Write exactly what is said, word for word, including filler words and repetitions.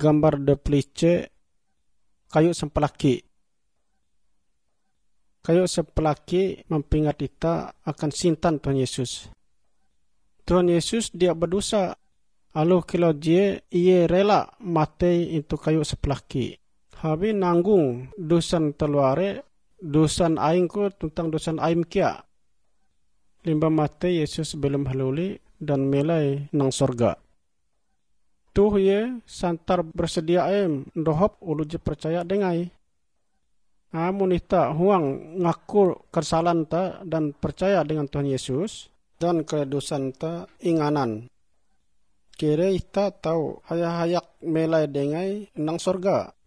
gambar de pelice kayu sempelaki. Kayu sempelaki mempingat kita akan sintan Tuhan Yesus. Tuhan Yesus dia berdosa. Alu kilo je ia rela mati itu kayu sepelaki. Habi nanggung dosan teluare, dosan aingku tentang dosan aim kia. Limba mati Yesus belum haluli dan melai nang sorga. Tuh ye santar bersedia aim dohop ulu je percaya dengai. Amun ita huang ngaku kesalahan ta dan percaya dengan Tuhan Yesus dan kedosan ta inganan. Kira ita tahu hayak-hayak melai dengai nang sorga.